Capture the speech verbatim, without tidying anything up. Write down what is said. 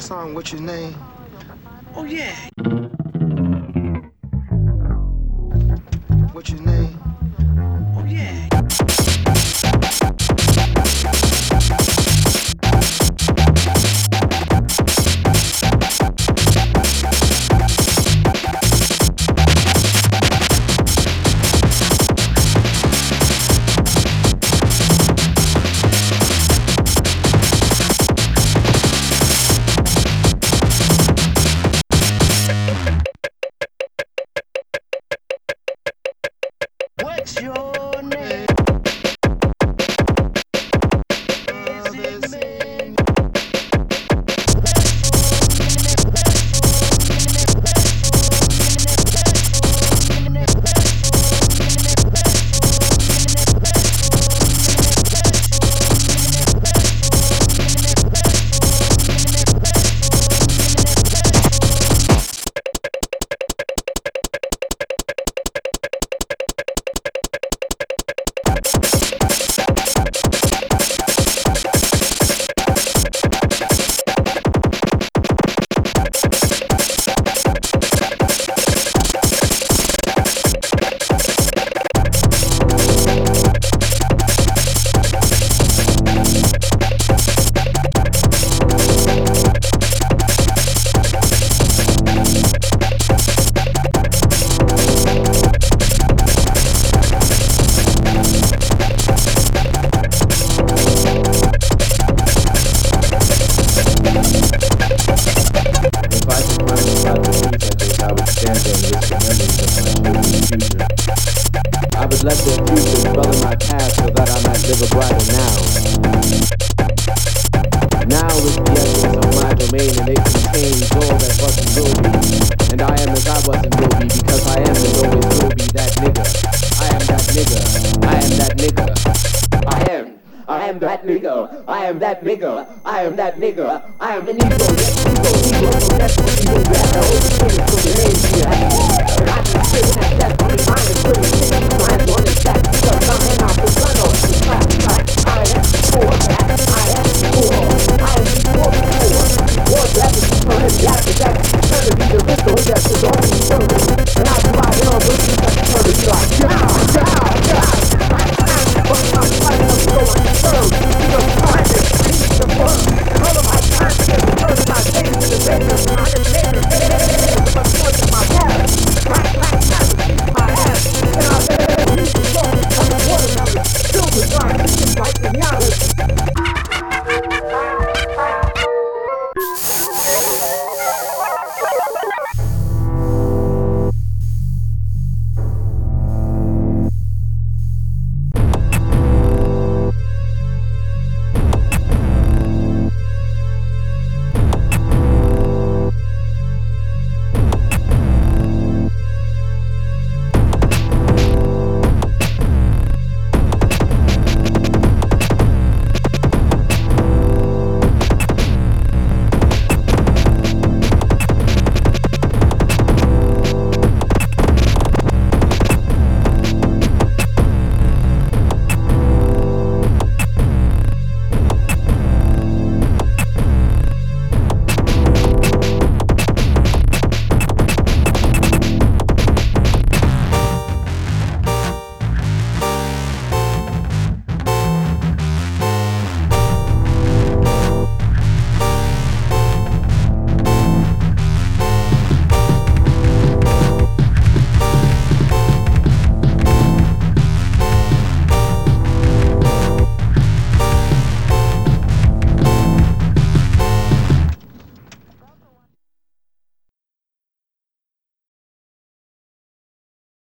song, What's Your Name? Oh yeah. What's your name? Oh yeah. What's your name? I would let their future dwell in my past so that I might live a brighter now. Now is the essence of my domain, and it contains all that was and will be. And I am as I was and will be, because I am and always will be that nigga. I am that nigga. I am that nigga. I am. I am that nigga. I am that nigga. I am that nigga. I am the Negro. Yes, Negro, Negro, that's what Negro got. I always say it from the name here. I can spit that, that's what I'm trying to